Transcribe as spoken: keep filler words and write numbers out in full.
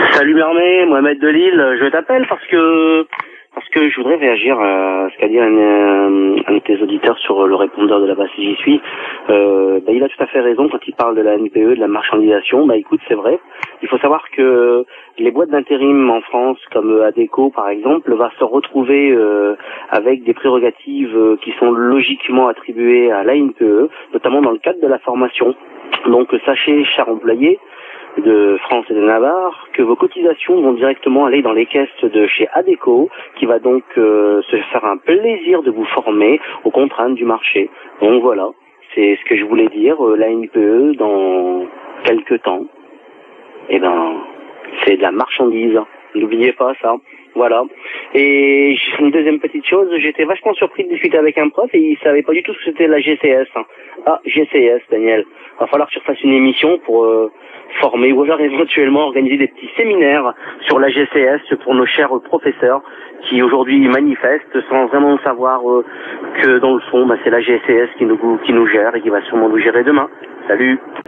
Salut Mermet, Mohamed de Lille, je t'appelle parce que parce que je voudrais réagir à ce qu'a dit un, un de tes auditeurs sur le répondeur de la base J'y suis. Euh, bah, il a tout à fait raison quand il parle de la N P E, de la marchandisation. Bah écoute, c'est vrai. Il faut savoir que les boîtes d'intérim en France, comme Adecco par exemple, va se retrouver euh, avec des prérogatives euh, qui sont logiquement attribuées à la N P E, notamment dans le cadre de la formation. Donc sachez, chers employés de France et de Navarre, que vos cotisations vont directement aller dans les caisses de chez Adecco, qui va donc euh, se faire un plaisir de vous former aux contraintes du marché. Donc voilà, c'est ce que je voulais dire. Euh, la N P E, dans quelques temps, eh ben, c'est de la marchandise. N'oubliez pas ça. Voilà. Et une deuxième petite chose, j'étais vachement surpris de discuter avec un prof et il savait pas du tout ce que c'était la G C S. Hein. Ah, G C S, Daniel. Va falloir que tu refasses une émission pour euh, former ou alors éventuellement organiser des petits séminaires sur la G C S pour nos chers professeurs qui aujourd'hui manifestent sans vraiment savoir euh, que dans le fond, bah, c'est la G C S qui nous, qui nous gère et qui va sûrement nous gérer demain. Salut.